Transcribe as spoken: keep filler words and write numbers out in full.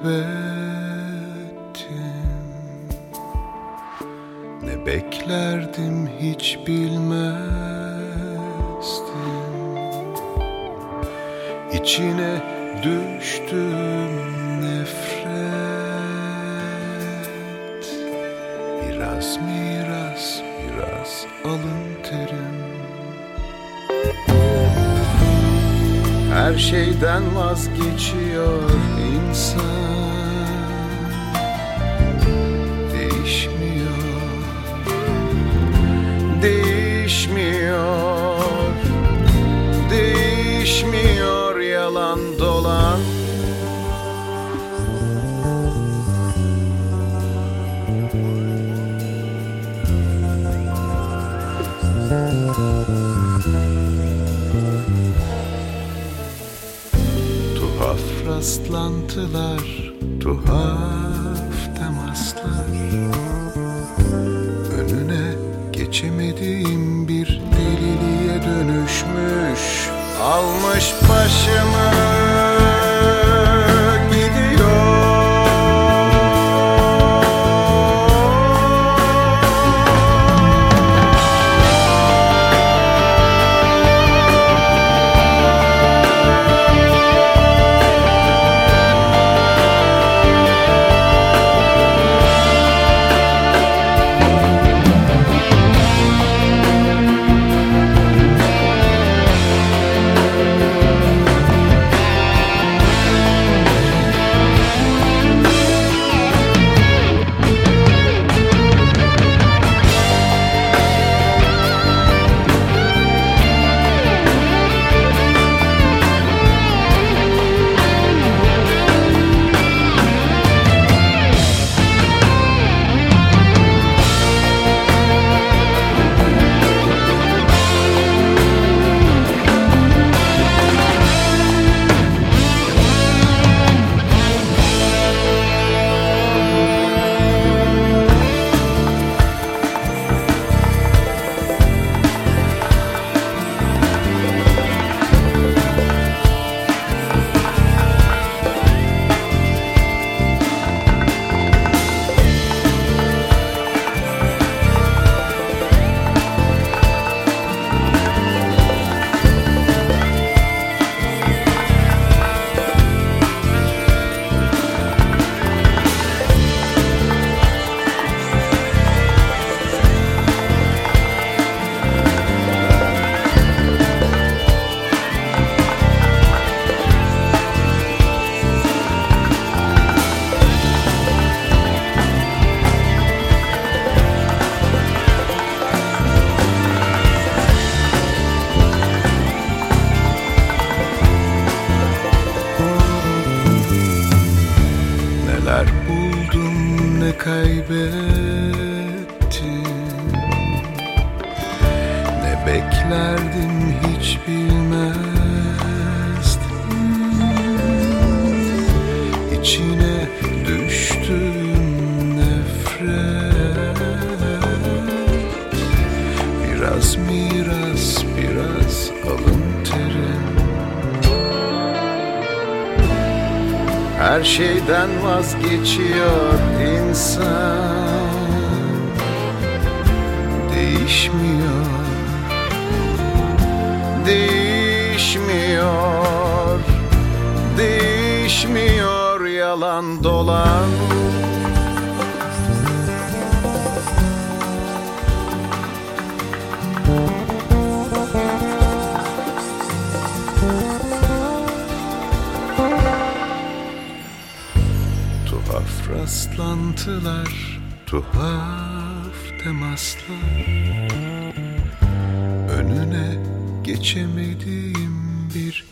kaybettim. Ne beklerdim hiç bilmezdim. İçine düştüm nefret. Biraz miras, biraz alın terim. Her şeyden vazgeçiyor insan. Değişmiyor, değişmiyor, değişmiyor yalan dolan. Tuhaf rastlantılar, tuhaf temaslar. Önüne geçemediğim bir deliliğe dönüşmüş. Almış başımı gidiyor. Neler buldum ne kaybettim. Ne beklerdim hiç bilmezdim. İçine düştüm nefret. Biraz miras, biraz alın terim. Her şeyden vazgeçiyor insan. Değişmiyor, değişmiyor, değişmiyor yalan dolan. Tuhaf rastlantılar, tuhaf temaslar. Önüne geçemediğim bir